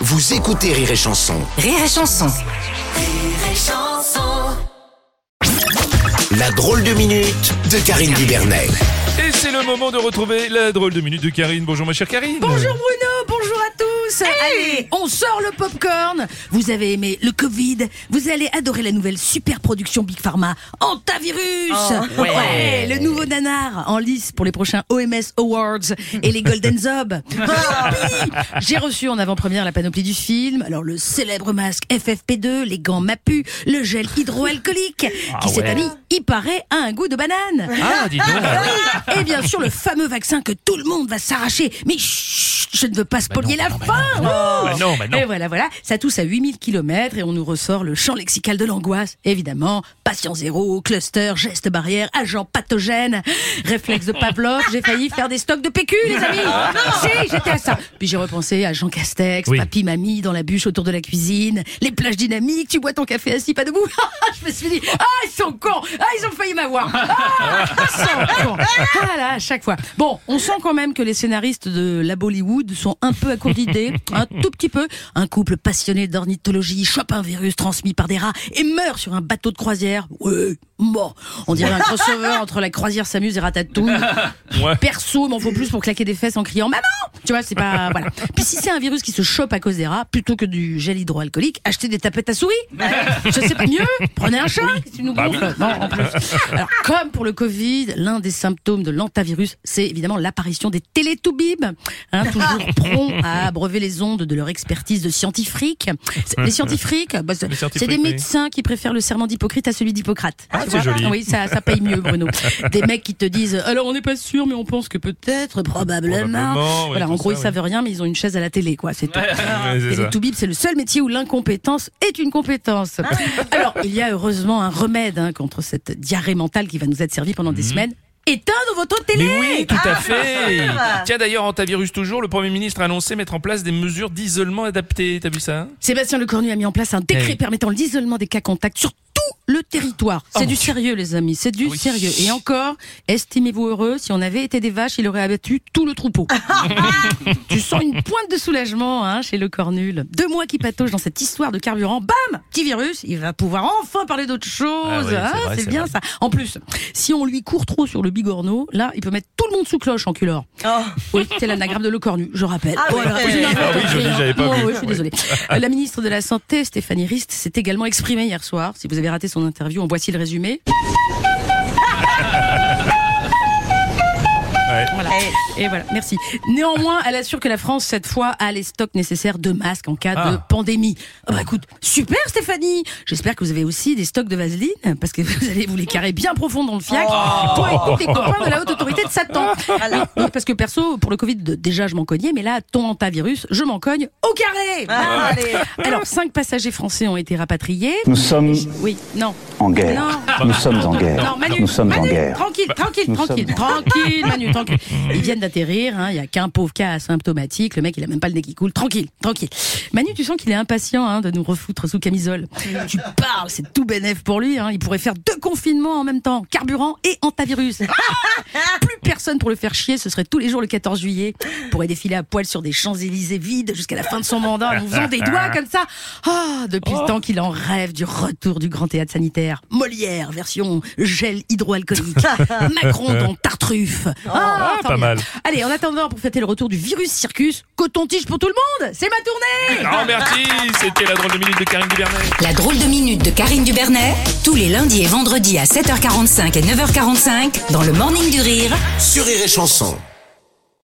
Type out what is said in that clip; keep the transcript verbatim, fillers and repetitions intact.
vous écoutez Rire et Chanson. Rire et Chanson. Rire et Chanson. La drôle de minute de Karine Dubernet. Et c'est le moment de retrouver la drôle de minute de Karine. Bonjour ma chère Karine. Bonjour Bruno, bonjour à tous. Hey, allez, on sort le popcorn. Vous avez aimé le Covid, vous allez adorer la nouvelle super production Big Pharma, Antivirus. Oh, ouais. ouais, le nouveau nanar en lice pour les prochains O M S Awards et les Golden Zob. J'ai reçu en avant-première la panoplie du film. Alors le célèbre masque F F P deux, les gants Mapu, le gel hydroalcoolique ah, qui cette ouais. année, il paraît, a un goût de banane. Ah, dis donc. Et bien sûr le fameux vaccin que tout le monde va s'arracher. Mais chut, je ne veux pas spolier bah non, la bah fin. non, bah non, bah non. Et voilà, voilà, ça tousse à huit mille kilomètres et on nous ressort le champ lexical de l'angoisse. Évidemment, patient zéro, cluster, geste barrière, agent pathogène, réflexe de Pavlov, j'ai failli faire des stocks de P Q, les amis. Si, j'étais à ça. Puis j'ai repensé à Jean Castex, Oui. papy, mamie dans la bûche autour de la cuisine, les plages dynamiques, tu bois ton café assis, pas debout. Je me suis dit, ah, ils sont cons, ah, ils ont failli m'avoir. Ah, ils sont cons. Voilà, à chaque fois. Bon, on sent quand même que les scénaristes de la Bollywood sont un peu à court d'idées, un tout petit peu. Un couple passionné d'ornithologie chope un virus transmis par des rats et meurt sur un bateau de croisière. Ouais, bon, on dirait un crossover entre la croisière s'amuse et Ratatouille. Ouais. Perso, il m'en faut plus pour claquer des fesses en criant maman. Tu vois, c'est pas voilà. Puis si c'est un virus qui se chope à cause des rats, plutôt que du gel hydroalcoolique, achetez des tapettes à souris. Je sais pas mieux. Prenez un chat. Si tu nous Bah gonfles. Non, en plus. Alors, comme pour le Covid, l'un des symptômes de l'antivirus, c'est évidemment l'apparition des télétoubibs, hein, toujours prompts à abreuver les ondes de leur expertise de scientifiques. Les scientifiques, bah, c'est Les scientifiques, c'est des oui. médecins qui préfèrent le serment d'Hippocrate à celui d'Hippocrate. Ah, Tu c'est vois joli. Oui, ça, ça paye mieux, Bruno. Des mecs qui te disent, alors on n'est pas sûr, mais on pense que peut-être, probablement. Probablement, oui, voilà, tout en gros, ça, ils oui. savent rien, mais ils ont une chaise à la télé, quoi. C'est tout. Ouais, c'est Et ça. les toubibs, c'est le seul métier où l'incompétence est une compétence. Alors, il y a heureusement un remède hein, contre cette diarrhée mentale qui va nous être servie pendant des semaines. Éteindre votre télé. Mais oui, tout à fait. Tiens d'ailleurs, Antivirus toujours, le Premier ministre a annoncé mettre en place des mesures d'isolement adaptées. T'as vu ça hein? Sébastien Lecornu a mis en place un décret Hey. permettant l'isolement des cas contacts sur tout le territoire. C'est Oh, du mon Dieu. sérieux, les amis. C'est du Oui. sérieux. Et encore, estimez-vous heureux, si on avait été des vaches, il aurait abattu tout le troupeau. Tu sens une pointe de soulagement hein, chez Lecornu. Deux mois qui patauge dans cette histoire de carburant. Bam, petit virus, il va pouvoir enfin parler d'autre chose. Ah ouais, c'est hein, vrai, c'est c'est bien vrai. ça. En plus, si on lui court trop sur le bigorneau, là, il peut mettre tout le monde sous cloche en culor. Oui, c'est l'anagramme de Lecornu, je rappelle. Voilà. ouais. J'ai une info Ah oui, à joli, écrire. j'avais pas Oh, vu. oui, je suis Ouais. désolée. Euh, La ministre de la Santé, Stéphanie Rist, s'est également exprimée hier soir. Si vous avez raté son interview, en voici le résumé. Ouais. Voilà. Et voilà, merci. Néanmoins, elle assure que la France, cette fois, a les stocks nécessaires de masques en cas Ah. de pandémie. Ah bah écoute, super Stéphanie. J'espère que vous avez aussi des stocks de vaseline, parce que vous allez vous les carrer bien profond dans le fiac pour écouter les copains de la haute autorité de Satan. Oui, parce que perso, pour le Covid, de- déjà je m'en cognais, mais là, ton antivirus, je m'en cogne au carré. Alors, cinq passagers français ont été rapatriés. Nous sommes Oui, non. en guerre. Non. Nous sommes en guerre. Non, Manu, Nous sommes Manu, en guerre. tranquille, tranquille, Nous tranquille, sommes- tranquille, Manu, tranquille. Ils viennent d'atterrir, hein, il y a qu'un pauvre cas asymptomatique, le mec il a même pas le nez qui coule, tranquille, tranquille. Manu, tu sens qu'il est impatient hein, de nous refoutre sous camisole. Tu parles, c'est tout bénef pour lui, hein, il pourrait faire deux confinements en même temps, carburant et antivirus. Plus personne pour le faire chier, ce serait tous les jours le quatorze juillet. Il pourrait défiler à poil sur des Champs-Élysées vides jusqu'à la fin de son mandat en nous faisant des doigts comme ça. Ah, depuis le temps qu'il en rêve du retour du grand théâtre sanitaire. Molière, version gel hydroalcoolique. Macron dans Tartuffe. Ah, pas formidable. mal. Allez, en attendant, pour fêter le retour du virus circus, coton-tige pour tout le monde. C'est ma tournée. Oh merci, c'était la drôle de minute de Karine Dubernet. La drôle de minute de Karine Dubernet, tous les lundis et vendredis à sept heures quarante-cinq et neuf heures quarante-cinq dans le Morning du Rire Sur Rire et Chanson.